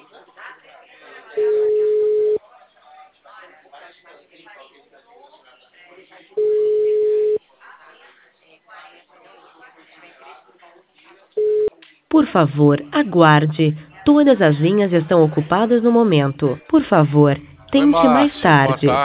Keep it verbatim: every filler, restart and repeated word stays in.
Por favor, aguarde. Todas as linhas estão ocupadas no momento. Por favor, Oi, tente mais Márcio. Boa tarde. tarde.